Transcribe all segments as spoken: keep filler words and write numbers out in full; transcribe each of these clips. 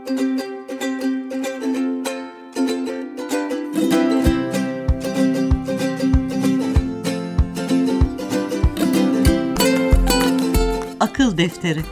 Akıl Defteri.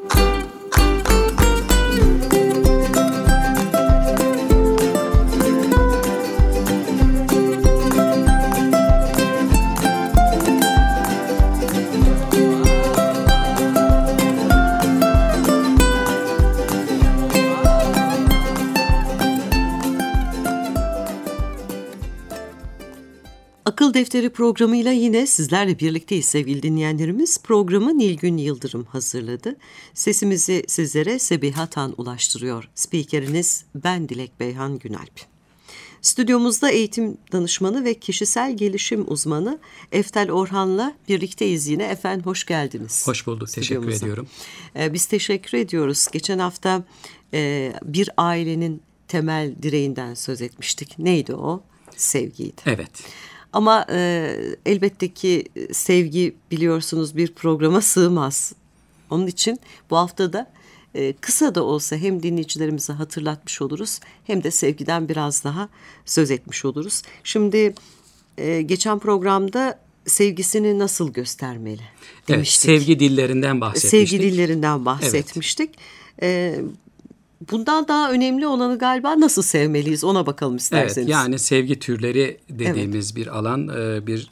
Akıl Defteri programıyla yine sizlerle birlikteyiz sevgili dinleyenlerimiz. Programı Nilgün Yıldırım hazırladı. Sesimizi sizlere Sebiha Tan ulaştırıyor. Spikeriniz ben Dilek Beyhan Günalp. Stüdyomuzda eğitim danışmanı ve kişisel gelişim uzmanı Eftel Orhan'la birlikteyiz yine. Efendim hoş geldiniz. Hoş bulduk, teşekkür ediyorum. Ee, biz teşekkür ediyoruz. Geçen hafta e, bir ailenin temel direğinden söz etmiştik. Neydi o? Sevgiydi. Evet. Ama e, elbette ki sevgi biliyorsunuz bir programa sığmaz. Onun için bu hafta da e, kısa da olsa hem dinleyicilerimize hatırlatmış oluruz hem de sevgiden biraz daha söz etmiş oluruz. Şimdi e, geçen programda sevgisini nasıl göstermeli demiştik. Evet, sevgi dillerinden bahsetmiştik. Sevgi dillerinden bahsetmiştik. Evet. E, Bundan daha önemli olanı galiba nasıl sevmeliyiz ona bakalım isterseniz. Evet, yani sevgi türleri dediğimiz evet. bir alan, bir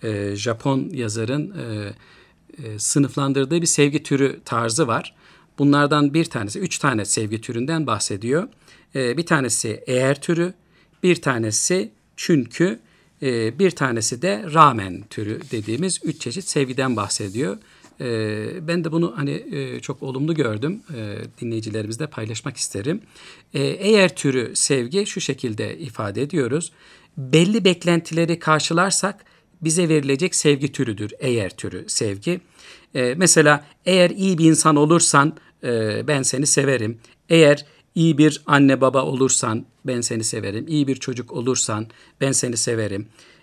Japon yazarın sınıflandırdığı bir sevgi türü tarzı var. Bunlardan bir tanesi, üç tane sevgi türünden bahsediyor. Bir tanesi eğer türü, bir tanesi çünkü, bir tanesi de rağmen türü dediğimiz üç çeşit sevgiden bahsediyor. Ben de bunu hani çok olumlu gördüm. Dinleyicilerimizle paylaşmak isterim. Eğer türü sevgi şu şekilde ifade ediyoruz. Belli beklentileri karşılarsak bize verilecek sevgi türüdür eğer türü sevgi. Mesela eğer iyi bir insan olursan ben seni severim. Eğer iyi bir anne baba olursan ben seni severim. İyi bir çocuk olursan ben seni severim.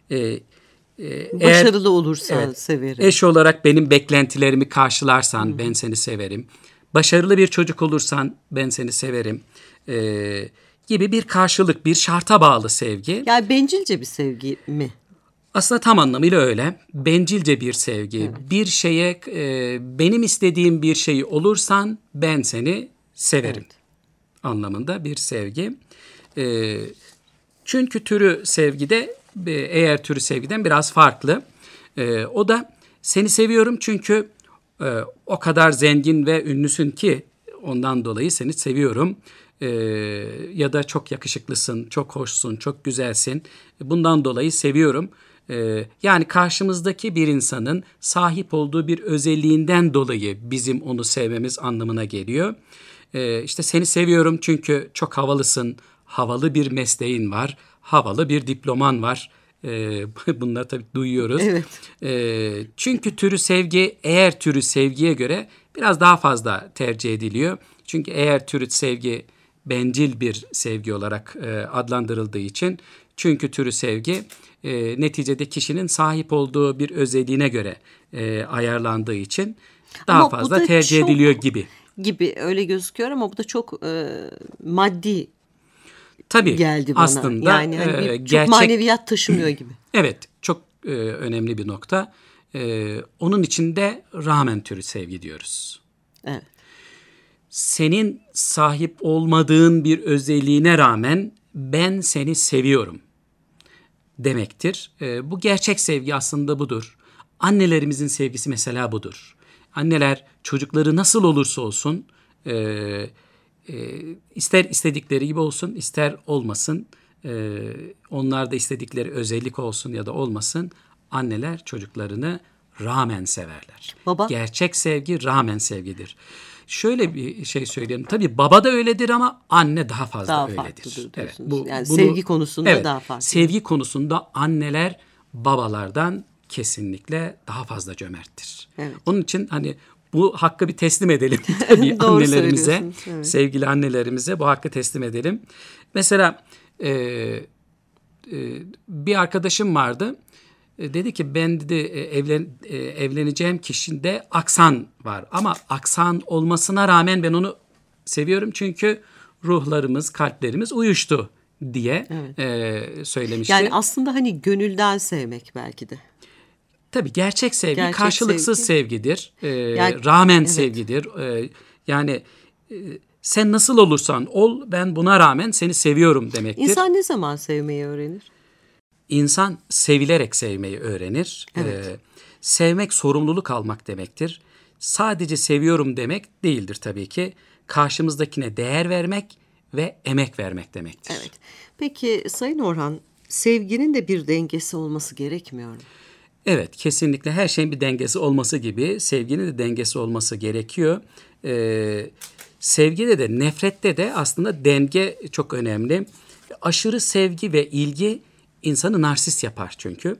Eğer, Başarılı olursan evet, severim. Eş olarak benim beklentilerimi karşılarsan hmm. ben seni severim. Başarılı bir çocuk olursan ben seni severim. Ee, gibi bir karşılık, bir şarta bağlı sevgi. Yani bencilce bir sevgi mi? Aslında tam anlamıyla öyle. Bencilce bir sevgi. Evet. Bir şeye, e, benim istediğim bir şey olursan ben seni severim. Evet. Anlamında bir sevgi. E, çünkü türü sevgide eğer türü sevgiden biraz farklı. Ee, o da seni seviyorum çünkü e, o kadar zengin ve ünlüsün ki ondan dolayı seni seviyorum. Ee, ya da çok yakışıklısın, çok hoşsun, çok güzelsin. Bundan dolayı seviyorum. Ee, yani karşımızdaki bir insanın sahip olduğu bir özelliğinden dolayı bizim onu sevmemiz anlamına geliyor. Ee, işte seni seviyorum çünkü çok havalısın, havalı bir mesleğin var. Havalı bir diploman var. Ee, bunları tabii duyuyoruz. Evet. Ee, çünkü türü sevgi eğer türü sevgiye göre biraz daha fazla tercih ediliyor. Çünkü eğer türü sevgi bencil bir sevgi olarak e, adlandırıldığı için çünkü türü sevgi e, neticede kişinin sahip olduğu bir özelliğine göre e, ayarlandığı için daha ama fazla tercih çok, ediliyor gibi. Gibi öyle gözüküyor ama bu da çok e, maddi. Tabii geldi bana. Aslında yani hani bir, e, çok gerçek, maneviyat taşımıyor gibi. Evet, çok e, önemli bir nokta. E, onun için de rağmen türü sevgi diyoruz. Evet. Senin sahip olmadığın bir özelliğine rağmen ben seni seviyorum demektir. E, bu gerçek sevgi aslında budur. Annelerimizin sevgisi mesela budur. Anneler çocukları nasıl olursa olsun e, E, ister istedikleri gibi olsun, ister olmasın, e, onlar da istedikleri özellik olsun ya da olmasın, anneler çocuklarını rağmen severler. Baba? Gerçek sevgi rağmen sevgidir. Şöyle bir şey söyleyeyim. Tabii baba da öyledir ama anne daha fazla daha öyledir. Evet, bu, yani bunu, sevgi konusunda evet, daha farklı. Sevgi konusunda anneler babalardan kesinlikle daha fazla cömerttir. Evet. Onun için hani bu hakkı bir teslim edelim tabii annelerimize, evet. Sevgili annelerimize bu hakkı teslim edelim. Mesela e, e, bir arkadaşım vardı, e, dedi ki ben dedi evlen, e, evleneceğim kişide aksan var ama aksan olmasına rağmen ben onu seviyorum çünkü ruhlarımız, kalplerimiz uyuştu diye Evet. e, söylemişti. Yani aslında hani gönülden sevmek belki de. Tabii gerçek sevgi Gerçek karşılıksız sevgi. sevgidir. E, Yani, rağmen evet. sevgidir. E, yani e, sen nasıl olursan ol, ben buna rağmen seni seviyorum demektir. İnsan ne zaman sevmeyi öğrenir? İnsan sevilerek sevmeyi öğrenir. Evet. Ee, sevmek sorumluluk almak demektir. Sadece seviyorum demek değildir tabii ki. Karşımızdakine değer vermek ve emek vermek demektir. Evet. Peki Sayın Orhan, sevginin de bir dengesi olması gerekmiyor mu? Evet, kesinlikle her şeyin bir dengesi olması gibi sevginin de dengesi olması gerekiyor. Ee, sevgide de nefrette de aslında denge çok önemli. Aşırı sevgi ve ilgi insanı narsist yapar çünkü.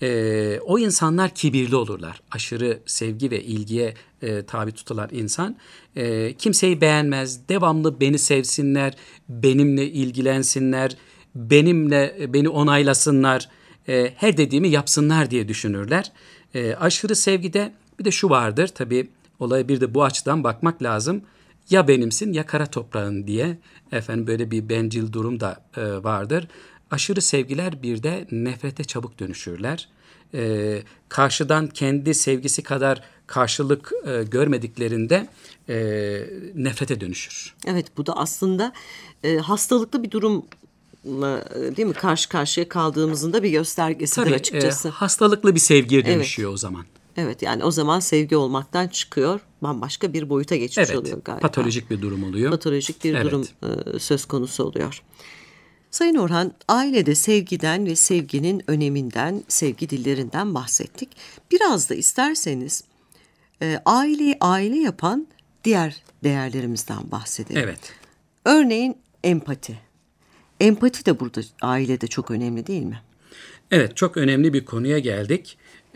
Ee, o insanlar kibirli olurlar. Aşırı sevgi ve ilgiye e, tabi tutulan insan. E, kimseyi beğenmez. Devamlı beni sevsinler, benimle ilgilensinler, benimle beni onaylasınlar, e, her dediğimi yapsınlar diye düşünürler. E, aşırı sevgide bir de şu vardır. Tabii olaya bir de bu açıdan bakmak lazım. Ya benimsin ya kara toprağın diye efendim böyle bir bencil durum da e, vardır. Aşırı sevgiler bir de nefrete çabuk dönüşürler. Ee, karşıdan kendi sevgisi kadar karşılık e, görmediklerinde e, nefrete dönüşür. Evet, bu da aslında e, hastalıklı bir durumla e, değil mi karşı karşıya kaldığımızın da bir göstergesidir Tabii açıkçası. e, hastalıklı bir sevgiye Evet. dönüşüyor o zaman. Evet, yani o zaman sevgi olmaktan çıkıyor, bambaşka bir boyuta geçmiş Evet, oluyor galiba. patolojik bir durum oluyor. Patolojik bir Evet. durum e, söz konusu oluyor. Sayın Orhan, ailede sevgiden ve sevginin öneminden, sevgi dillerinden bahsettik. Biraz da isterseniz e, aileyi aile yapan diğer değerlerimizden bahsedelim. Evet. Örneğin empati. Empati de burada ailede çok önemli değil mi? Evet, çok önemli bir konuya geldik.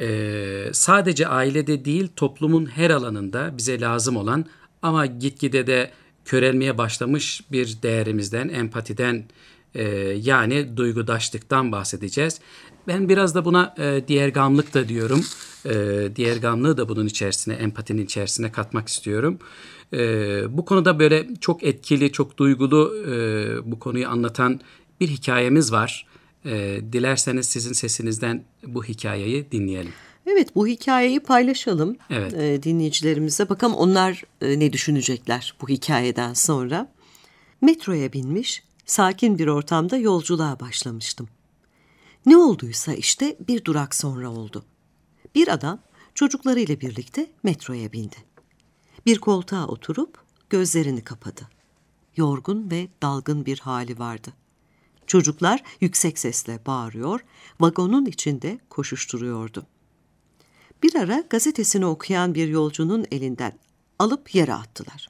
Ee, sadece ailede değil, toplumun her alanında bize lazım olan ama gitgide de körelmeye başlamış bir değerimizden, empatiden e, yani duygudaşlıktan bahsedeceğiz. Ben biraz da buna e, diğergamlık da diyorum. E, diğergamlığı da bunun içerisine, empatinin içerisine katmak istiyorum. E, bu konuda böyle çok etkili, çok duygulu e, bu konuyu anlatan bir hikayemiz var. E, dilerseniz sizin sesinizden bu hikayeyi dinleyelim. Evet, bu hikayeyi paylaşalım Evet. e, dinleyicilerimize. Bakalım onlar e, ne düşünecekler bu hikayeden sonra. Metroya binmiş, sakin bir ortamda yolculuğa başlamıştım. Ne olduysa işte bir durak sonra oldu. Bir adam çocuklarıyla birlikte metroya bindi. Bir koltuğa oturup gözlerini kapadı. Yorgun ve dalgın bir hali vardı. Çocuklar yüksek sesle bağırıyor, vagonun içinde koşuşturuyordu. Bir ara gazetesini okuyan bir yolcunun elinden alıp yere attılar.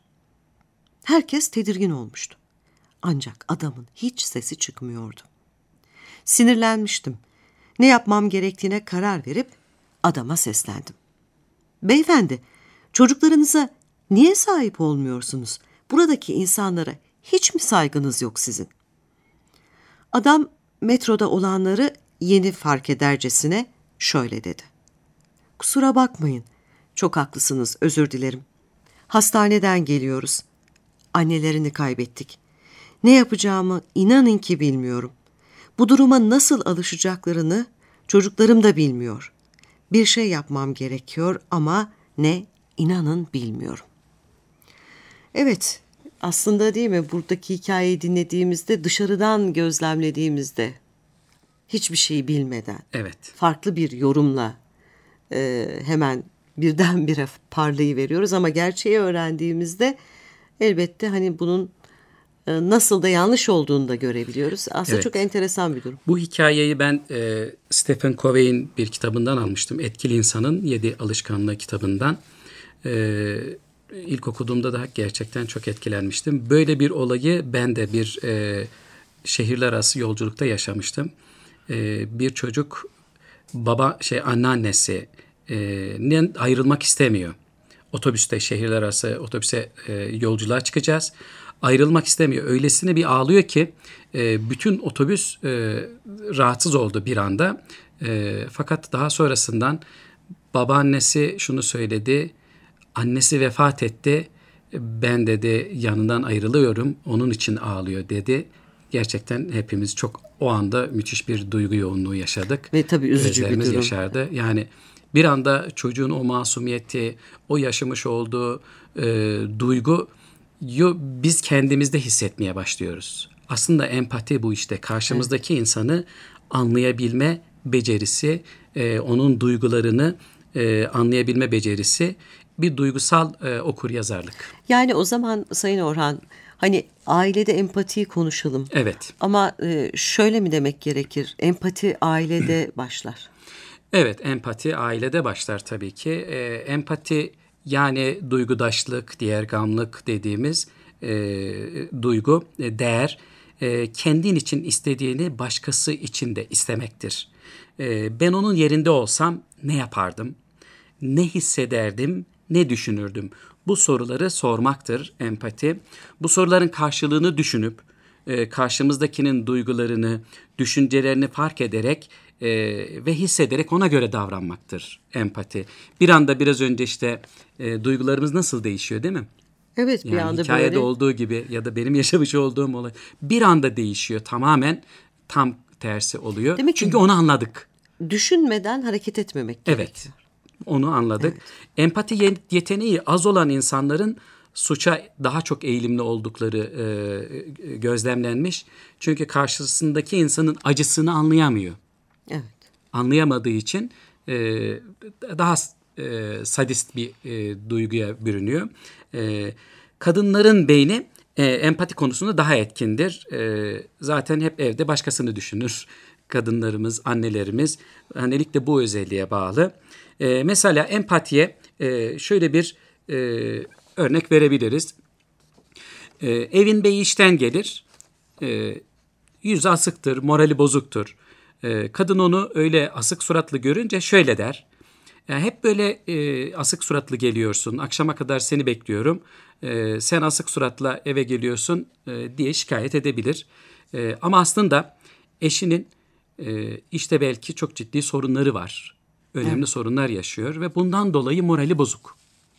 Herkes tedirgin olmuştu. Ancak adamın hiç sesi çıkmıyordu. Sinirlenmiştim. Ne yapmam gerektiğine karar verip adama seslendim. Beyefendi, çocuklarınıza niye sahip olmuyorsunuz? Buradaki insanlara hiç mi saygınız yok sizin? Adam metroda olanları yeni fark edercesine şöyle dedi. Kusura bakmayın, çok haklısınız, özür dilerim. Hastaneden geliyoruz. Annelerini kaybettik. Ne yapacağımı inanın ki bilmiyorum. Bu duruma nasıl alışacaklarını çocuklarım da bilmiyor. Bir şey yapmam gerekiyor ama ne, inanın bilmiyorum. Evet, aslında değil mi buradaki hikayeyi dinlediğimizde, dışarıdan gözlemlediğimizde hiçbir şeyi bilmeden, Evet. farklı bir yorumla e, hemen birdenbire parlayıveriyoruz ama gerçeği öğrendiğimizde elbette hani bunun e, nasıl da yanlış olduğunu da görebiliyoruz. Aslında Evet. çok enteresan bir durum. Bu hikayeyi ben e, Stephen Covey'in bir kitabından almıştım. Etkili İnsanın Yedi Alışkanlığı kitabından. E, ilk okuduğumda da gerçekten çok etkilenmiştim. Böyle bir olayı ben de bir e, şehirler arası yolculukta yaşamıştım. E, bir çocuk baba şey anneannesi e, ayrılmak istemiyor. Otobüste şehirler arası otobüse e, yolculuğa çıkacağız. Ayrılmak istemiyor. Öylesine bir ağlıyor ki e, bütün otobüs e, rahatsız oldu bir anda. E, fakat daha sonrasından babaannesi şunu söyledi. Annesi vefat etti. ben dedi yanından ayrılıyorum, onun için ağlıyor dedi. Gerçekten hepimiz çok o anda müthiş bir duygu yoğunluğu yaşadık. Ve tabii üzücü bir Gözlerimiz durum. yaşardı. Yani bir anda çocuğun o masumiyeti, o yaşamış olduğu e, duyguyu biz kendimizde hissetmeye başlıyoruz. Aslında empati bu işte. Karşımızdaki evet. insanı anlayabilme becerisi, e, onun duygularını e, anlayabilme becerisi bir duygusal e, okuryazarlık. Yani o zaman Sayın Orhan, hani ailede empatiyi konuşalım. Evet. Ama e, şöyle mi demek gerekir? Empati ailede başlar. Evet, empati ailede başlar tabii ki. E, empati yani duygudaşlık, diğergamlık dediğimiz e, duygu, e, değer, e, kendin için istediğini başkası için de istemektir. E, ben onun yerinde olsam ne yapardım, ne hissederdim, ne düşünürdüm? Bu soruları sormaktır empati. Bu soruların karşılığını düşünüp, e, karşımızdakinin duygularını, düşüncelerini fark ederek e, ve hissederek ona göre davranmaktır empati. Bir anda biraz önce işte e, duygularımız nasıl değişiyor değil mi? Evet, bir yani anda hikayede böyle. olduğu gibi ya da benim yaşamış olduğum olay bir anda değişiyor. Tamamen tam tersi oluyor. Demek ki Çünkü onu anladık. Düşünmeden hareket etmemek Evet. gerekiyor. Onu anladık. Evet. Empati yeteneği az olan insanların suça daha çok eğilimli oldukları e, gözlemlenmiş. Çünkü karşısındaki insanın acısını anlayamıyor. Evet. Anlayamadığı için e, daha e, sadist bir e, duyguya bürünüyor. E, kadınların beyni e, empati konusunda daha etkindir. E, zaten hep evde başkasını düşünür. Kadınlarımız, annelerimiz, annelik de bu özelliğe bağlı. E, mesela empatiye e, şöyle bir e, örnek verebiliriz. E, evin beyi işten gelir, e, yüzü asıktır, morali bozuktur. E, kadın onu öyle asık suratlı görünce şöyle der. Yani hep böyle e, asık suratlı geliyorsun, akşama kadar seni bekliyorum, e, sen asık suratla eve geliyorsun e, diye şikayet edebilir. E, ama aslında eşinin e, işte belki çok ciddi sorunları var. Önemli evet. sorunlar yaşıyor ve bundan dolayı morali bozuk.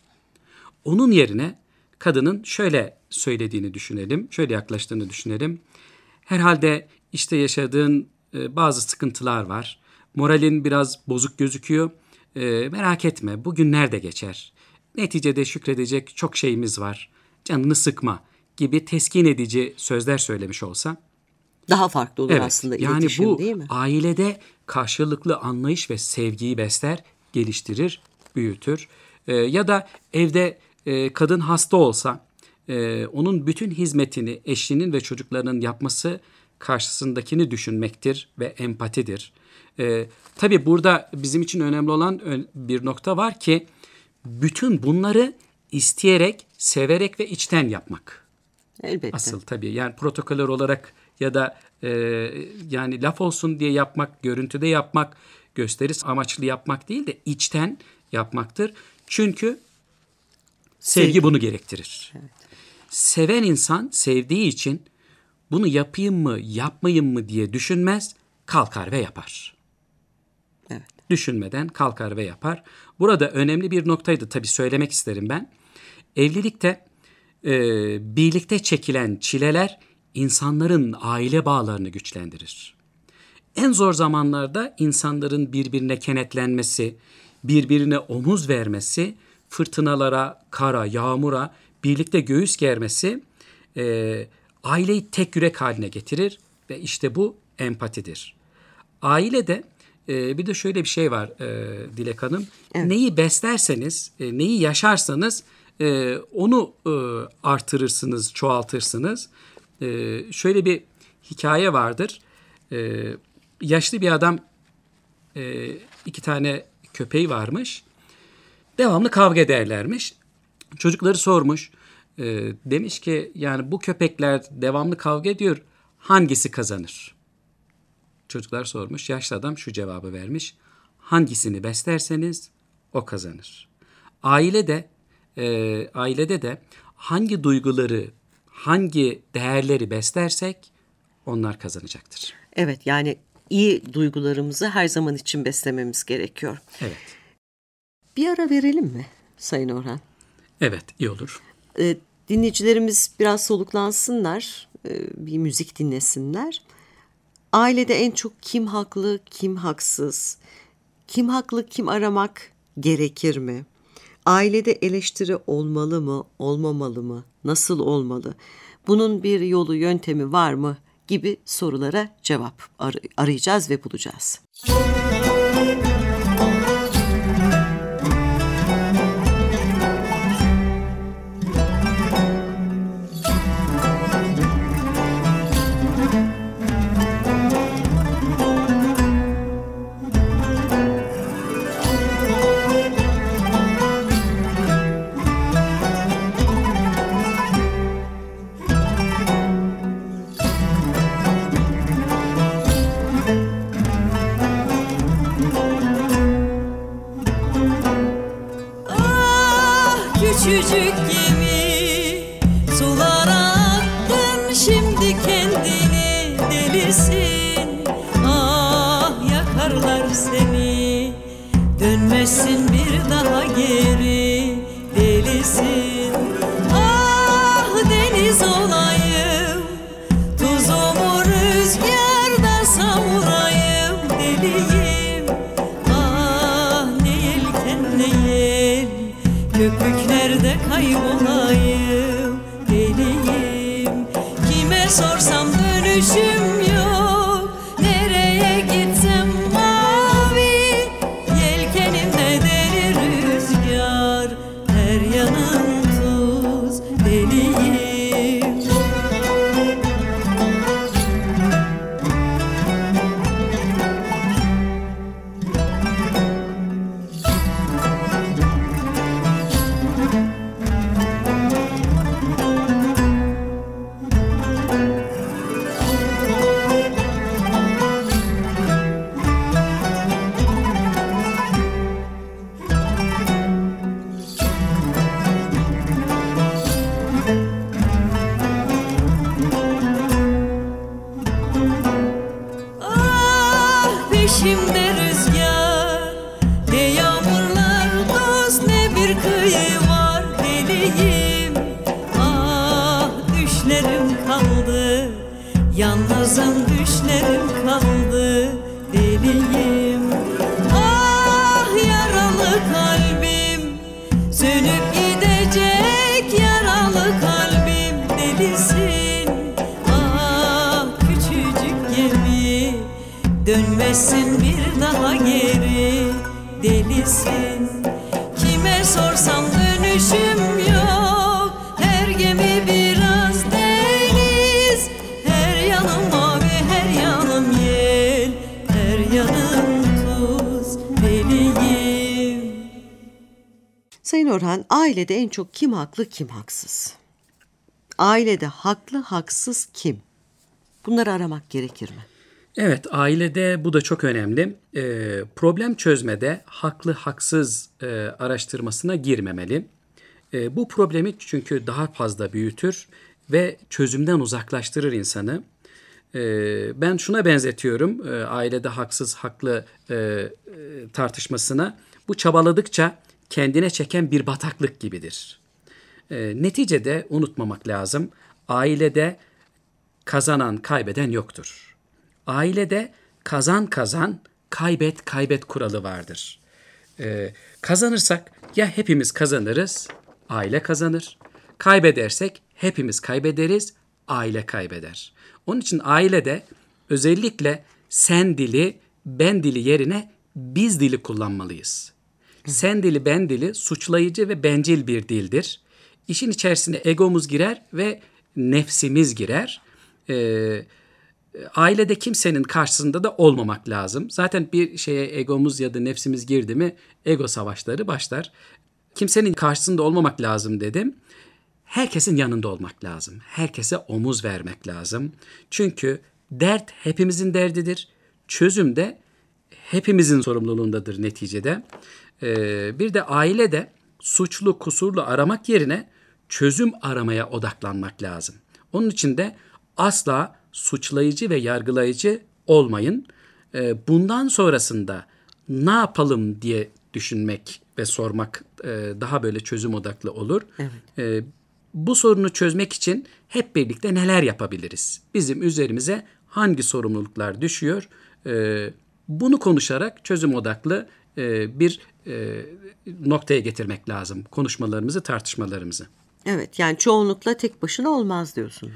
Onun yerine kadının şöyle söylediğini düşünelim, şöyle yaklaştığını düşünelim. Herhalde işte yaşadığın e, bazı sıkıntılar var. Moralin biraz bozuk gözüküyor. E, merak etme, bu günler de geçer. Neticede şükredecek çok şeyimiz var. Canını sıkma gibi teskin edici sözler söylemiş olsa. Daha farklı olur evet, aslında yani iletişim bu, değil mi? ailede karşılıklı anlayış ve sevgiyi besler, geliştirir, büyütür. Ee, ya da evde e, kadın hasta olsa e, onun bütün hizmetini eşinin ve çocuklarının yapması karşısındakini düşünmektir ve empatidir. Ee, tabii burada bizim için önemli olan bir nokta var ki bütün bunları isteyerek, severek ve içten yapmak. Elbette. Asıl tabii yani protokoller olarak ya da e, yani laf olsun diye yapmak, görüntüde yapmak, gösterisi amaçlı yapmak değil de içten yapmaktır. Çünkü sevgi, sevgi. bunu gerektirir. Evet. Seven insan sevdiği için bunu yapayım mı, yapmayayım mı diye düşünmez, kalkar ve yapar. Evet. Düşünmeden kalkar ve yapar. Burada önemli bir noktaydı tabii söylemek isterim ben. Evlilikte e, birlikte çekilen çileler insanların aile bağlarını güçlendirir. En zor zamanlarda insanların birbirine kenetlenmesi, birbirine omuz vermesi, fırtınalara, kara, yağmura birlikte göğüs germesi e, aileyi tek yürek haline getirir ve işte bu empatidir. Ailede e, bir de şöyle bir şey var e, Dilek Hanım. Evet. Neyi beslerseniz, e, neyi yaşarsanız e, onu e, artırırsınız, çoğaltırsınız. E, şöyle bir hikaye vardır. E, yaşlı bir adam e, iki tane köpeği varmış. Devamlı kavga ederlermiş. Çocukları sormuş. E, demiş ki yani bu köpekler devamlı kavga ediyor. Hangisi kazanır? Çocuklar sormuş. Yaşlı adam şu cevabı vermiş. Hangisini beslerseniz o kazanır. Ailede e, ailede de hangi duyguları, hangi değerleri beslersek onlar kazanacaktır. Evet, yani iyi duygularımızı her zaman için beslememiz gerekiyor. Evet. Bir ara verelim mi Sayın Orhan? Evet, iyi olur. E, dinleyicilerimiz biraz soluklansınlar, e, bir müzik dinlesinler. Ailede en çok kim haklı, kim haksız? Kim haklı, kim aramak gerekir mi? Ailede eleştiri olmalı mı, olmamalı mı? Nasıl olmalı? Bunun bir yolu, yöntemi var mı? Gibi sorulara cevap ar- arayacağız ve bulacağız. Küçücük gemi sulara attın, şimdi kendini delisin. Ah, yakarlar seni, dönmezsin bir daha geri, delisin. Ah, deniz olayım, tuzumu rüzgarda savurayım, deliyim. Ah, ne yelken ne yel, köpüklerde kaybolayım, deliyim. Kime sorsam dönüşüm yok, nereye gitsem mavi. Yelkenimde deli rüzgar, her yanım tuz, deliyim. Peşimde rüzgar, ne yağmurlar dost, ne bir kıyı var, deliyim. Ah, düşlerim kaldı, yalnızım düşlerim kaldı, deliyim. Ah, yaralı kalbim, sönüp gidecek yaralı kalbim, delisin. Ah, küçücük gemi, dönmezsin bir daha geri, delisin. Kime sorsam dönüşüm yok, her gemi biraz deniz. Her yanım mavi, her yanım yel, her yanım tuz, deliyim. Sayın Orhan, ailede en çok kim haklı, kim haksız? Ailede haklı, haksız kim? Bunları aramak gerekir mi? Evet, ailede bu da çok önemli. Ee, problem çözmede haklı haksız e, araştırmasına girmemeli. E, bu problemi çünkü daha fazla büyütür ve çözümden uzaklaştırır insanı. E, ben şuna benzetiyorum e, ailede haksız haklı e, e, tartışmasına. Bu çabaladıkça kendine çeken bir bataklık gibidir. E, neticede unutmamak lazım. Ailede kazanan kaybeden yoktur. Ailede kazan kazan, kaybet kaybet kuralı vardır. Ee, kazanırsak ya hepimiz kazanırız, aile kazanır. Kaybedersek hepimiz kaybederiz, aile kaybeder. Onun için ailede özellikle sen dili, ben dili yerine biz dili kullanmalıyız. Sen dili, ben dili suçlayıcı ve bencil bir dildir. İşin içerisine egomuz girer ve nefsimiz girer. Ee, Ailede kimsenin karşısında da olmamak lazım. Zaten bir şeye egomuz ya da nefsimiz girdi mi ego savaşları başlar. Kimsenin karşısında olmamak lazım dedim. Herkesin yanında olmak lazım. Herkese omuz vermek lazım. Çünkü dert hepimizin derdidir. Çözüm de hepimizin sorumluluğundadır neticede. Ee, bir de ailede suçlu, kusurlu aramak yerine çözüm aramaya odaklanmak lazım. Onun için de asla suçlayıcı ve yargılayıcı olmayın. Bundan sonrasında ne yapalım diye düşünmek ve sormak daha böyle çözüm odaklı olur. Evet. bu sorunu çözmek için hep birlikte neler yapabiliriz? Bizim üzerimize hangi sorumluluklar düşüyor? E, bunu konuşarak çözüm odaklı e, bir e, noktaya getirmek lazım konuşmalarımızı, tartışmalarımızı. Evet, yani çoğunlukla tek başına olmaz diyorsunuz.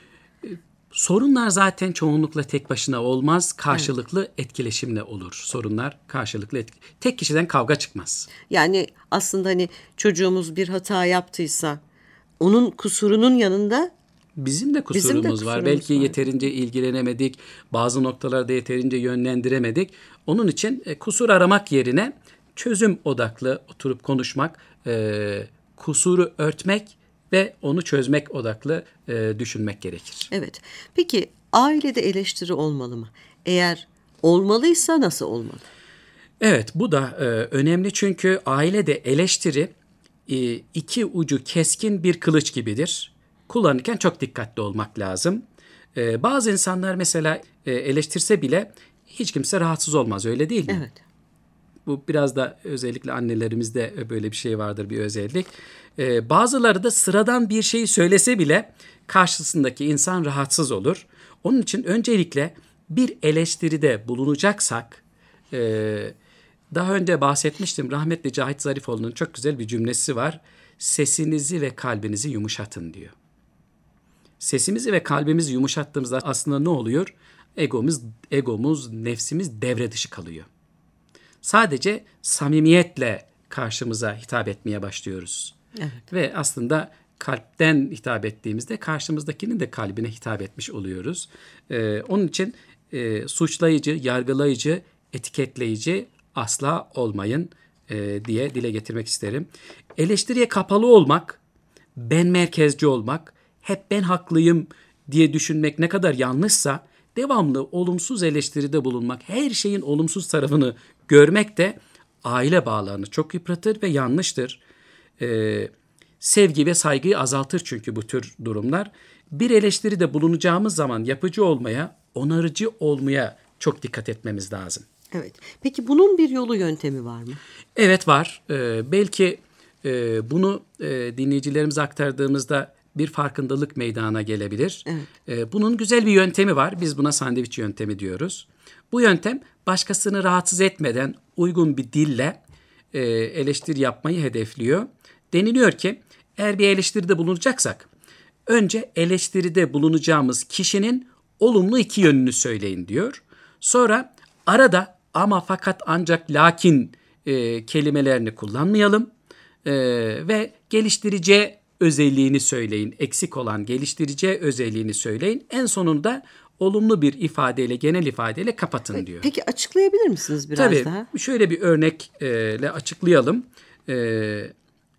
Sorunlar zaten çoğunlukla tek başına olmaz, karşılıklı evet. etkileşimle olur. Sorunlar karşılıklı etki. Tek kişiden kavga çıkmaz. Yani aslında hani çocuğumuz bir hata yaptıysa onun kusurunun yanında bizim de kusurumuz, bizim de var. kusurumuz Belki var. Yeterince ilgilenemedik, bazı noktalarda yeterince yönlendiremedik. Onun için e, kusur aramak yerine çözüm odaklı oturup konuşmak, e, kusuru örtmek ve onu çözmek odaklı e, düşünmek gerekir. Evet. Peki ailede eleştiri olmalı mı? Eğer olmalıysa nasıl olmalı? Evet, bu da e, önemli çünkü ailede eleştiri e, iki ucu keskin bir kılıç gibidir. Kullanırken çok dikkatli olmak lazım. E, bazı insanlar mesela e, eleştirse bile hiç kimse rahatsız olmaz, öyle değil mi? Evet. Bu biraz da özellikle annelerimizde böyle bir şey vardır, bir özellik. Ee, bazıları da sıradan bir şeyi söylese bile karşısındaki insan rahatsız olur. Onun için öncelikle bir eleştiride bulunacaksak, e, daha önce bahsetmiştim, rahmetli Cahit Zarifoğlu'nun çok güzel bir cümlesi var. Sesinizi ve kalbinizi yumuşatın diyor. Sesimizi ve kalbimizi yumuşattığımızda aslında ne oluyor? Egomuz, egomuz, nefsimiz devre dışı kalıyor. Sadece samimiyetle karşımıza hitap etmeye başlıyoruz. Evet. Ve aslında kalpten hitap ettiğimizde karşımızdakinin de kalbine hitap etmiş oluyoruz. Ee, onun için e, suçlayıcı, yargılayıcı, etiketleyici asla olmayın e, diye dile getirmek isterim. Eleştiriye kapalı olmak, ben merkezci olmak, hep ben haklıyım diye düşünmek ne kadar yanlışsa, devamlı olumsuz eleştiride bulunmak, her şeyin olumsuz tarafını görmek de aile bağlarını çok yıpratır ve yanlıştır. Ee, sevgi ve saygıyı azaltır çünkü bu tür durumlar. Bir eleştiride bulunacağımız zaman yapıcı olmaya, onarıcı olmaya çok dikkat etmemiz lazım. Evet. Peki bunun bir yolu, yöntemi var mı? Evet, var. Ee, belki e, bunu e, dinleyicilerimize aktardığımızda bir farkındalık meydana gelebilir. Evet. Ee, bunun güzel bir yöntemi var. Biz buna sandviç yöntemi diyoruz. Bu yöntem başkasını rahatsız etmeden uygun bir dille e, eleştiri yapmayı hedefliyor. Deniliyor ki eğer bir eleştiride bulunacaksak önce eleştiride bulunacağımız kişinin olumlu iki yönünü söyleyin diyor. Sonra arada ama fakat ancak lakin e, kelimelerini kullanmayalım e, ve geliştirici özelliğini söyleyin. Eksik olan geliştirici özelliğini söyleyin. En sonunda olumlu bir ifadeyle, genel ifadeyle kapatın diyor. Peki açıklayabilir misiniz biraz Tabii, daha? Tabii. Şöyle bir örnekle açıklayalım. Ee,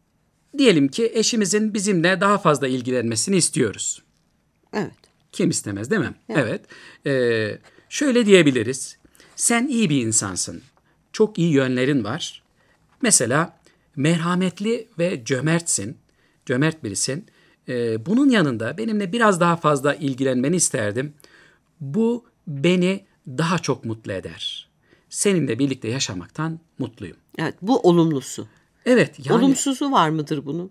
diyelim ki eşimizin bizimle daha fazla ilgilenmesini istiyoruz. Evet. Kim istemez, değil mi? Evet. Evet. Ee, şöyle diyebiliriz. Sen iyi bir insansın. Çok iyi yönlerin var. Mesela merhametli ve cömertsin. Cömert birisin. Ee, bunun yanında benimle biraz daha fazla ilgilenmeni isterdim. Bu beni daha çok mutlu eder. Seninle birlikte yaşamaktan mutluyum. Evet, bu olumlusu. Evet. Yani, olumsuzu var mıdır bunun?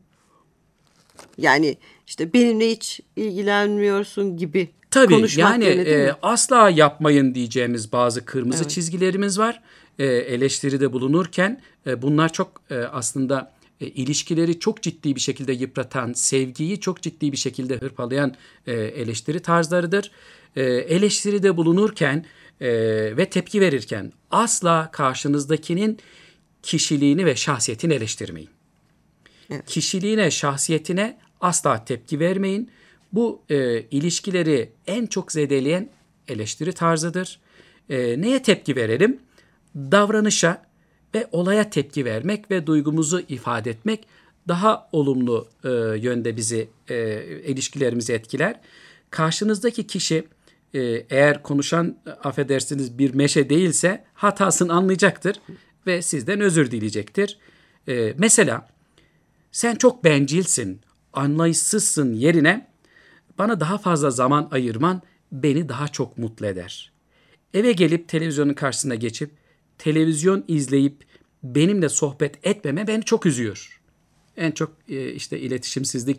Yani işte benimle hiç ilgilenmiyorsun gibi tabii, konuşmak yani yerine, değil mi? E, asla yapmayın diyeceğimiz bazı kırmızı Evet. çizgilerimiz var. E, eleştiride bulunurken e, bunlar çok e, aslında e, ilişkileri çok ciddi bir şekilde yıpratan, sevgiyi çok ciddi bir şekilde hırpalayan e, eleştiri tarzlarıdır. E, eleştiride bulunurken e, ve tepki verirken asla karşınızdakinin kişiliğini ve şahsiyetini eleştirmeyin. Evet. Kişiliğine, şahsiyetine asla tepki vermeyin. Bu e, ilişkileri en çok zedeleyen eleştiri tarzıdır. E, neye tepki verelim? Davranışa ve olaya tepki vermek ve duygumuzu ifade etmek daha olumlu e, yönde bizi, e, ilişkilerimizi etkiler. Karşınızdaki kişi e, eğer konuşan, affedersiniz, bir meşe değilse hatasını anlayacaktır ve sizden özür dileyecektir. E, mesela sen çok bencilsin, anlayışsızsın yerine bana daha fazla zaman ayırman beni daha çok mutlu eder. Eve gelip televizyonun karşısına geçip televizyon izleyip benimle sohbet etmeme beni çok üzüyor. En çok e, işte iletişimsizlik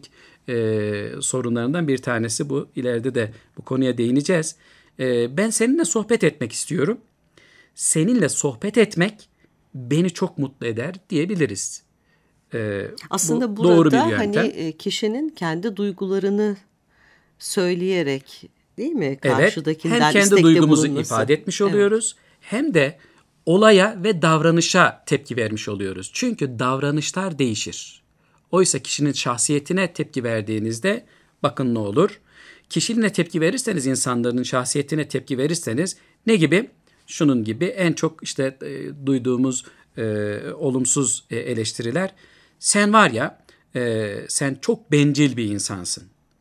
e, sorunlarından bir tanesi bu. İleride de bu konuya değineceğiz. E, ben seninle sohbet etmek istiyorum. Seninle sohbet etmek beni çok mutlu eder diyebiliriz. E, Aslında bu burada doğru bir yöntem. hani kişinin kendi duygularını söyleyerek, değil mi? Evet, Karşıdakinden hem kendi istekte duygumuzu bulunması. ifade etmiş oluyoruz, evet. Hem de olaya ve davranışa tepki vermiş oluyoruz. Çünkü davranışlar değişir. Oysa kişinin şahsiyetine tepki verdiğinizde bakın ne olur. Kişiliğine tepki verirseniz, insanların şahsiyetine tepki verirseniz ne gibi? Şunun gibi en çok işte e, duyduğumuz e, olumsuz e, eleştiriler. Sen var ya, e, sen çok bencil bir insansın.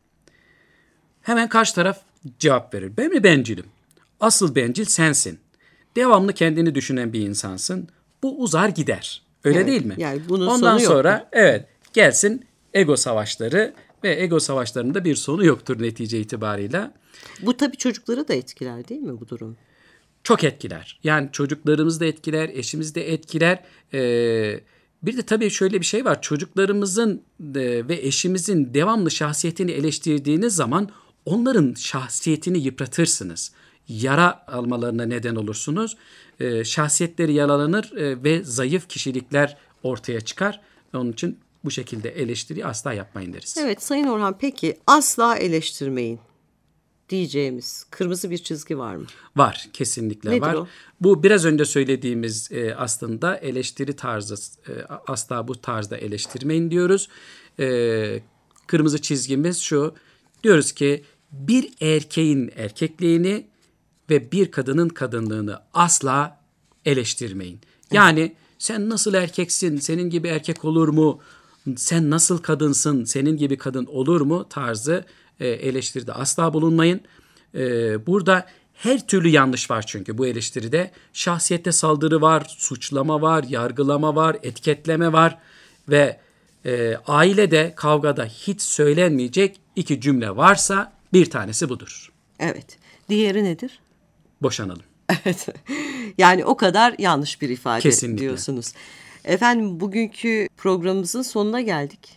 Hemen karşı taraf cevap verir. Ben mi bencilim? Asıl bencil sensin. Devamlı kendini düşünen bir insansın. Bu uzar gider. Öyle Evet, değil mi? Yani bunun Ondan sonu sonra yok. evet gelsin ego savaşları ve ego savaşlarında bir sonu yoktur netice itibarıyla. Bu tabii çocukları da etkiler, değil mi bu durum? Çok etkiler. Yani çocuklarımız da etkiler, eşimiz de etkiler. Ee, bir de tabii şöyle bir şey var. Çocuklarımızın de, ve eşimizin devamlı şahsiyetini eleştirdiğiniz zaman onların şahsiyetini yıpratırsınız. Yara almalarına neden olursunuz. Ee, şahsiyetleri yaralanır e, ve zayıf kişilikler ortaya çıkar. Onun için bu şekilde eleştiri asla yapmayın deriz. Evet Sayın Orhan, peki asla eleştirmeyin diyeceğimiz kırmızı bir çizgi var mı? Var, kesinlikle Nedir var. o? Bu biraz önce söylediğimiz e, aslında eleştiri tarzı, e, asla bu tarzda eleştirmeyin diyoruz. E, kırmızı çizgimiz şu, diyoruz ki bir erkeğin erkekliğini ve bir kadının kadınlığını asla eleştirmeyin. Yani evet. Sen nasıl erkeksin, senin gibi erkek olur mu? Sen nasıl kadınsın, senin gibi kadın olur mu tarzı e, eleştiride asla bulunmayın. E, burada her türlü yanlış var çünkü bu eleştiride. Şahsiyette saldırı var, suçlama var, yargılama var, etiketleme var ve e, ailede kavgada hiç söylenmeyecek iki cümle varsa bir tanesi budur. Evet. Diğeri nedir? Boşanalım. Evet. Yani o kadar yanlış bir ifade Kesinlikle. diyorsunuz. Efendim bugünkü programımızın sonuna geldik.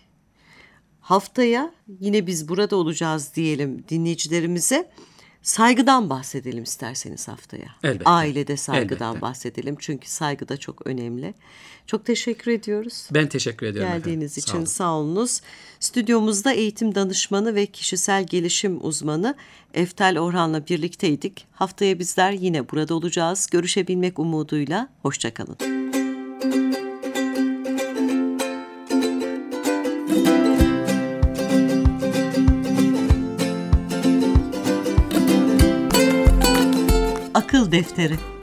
Haftaya yine biz burada olacağız diyelim dinleyicilerimize. Saygıdan bahsedelim isterseniz haftaya. Elbette. Ailede saygıdan Elbette. bahsedelim. Çünkü saygı da çok önemli. Çok teşekkür ediyoruz. Ben teşekkür ediyorum Geldiğiniz efendim. için Sağ olun. sağ olunuz. Stüdyomuzda eğitim danışmanı ve kişisel gelişim uzmanı Eftel Orhan'la birlikteydik. Haftaya bizler yine burada olacağız. Görüşebilmek umuduyla. Hoşça kalın. Akıl Defteri.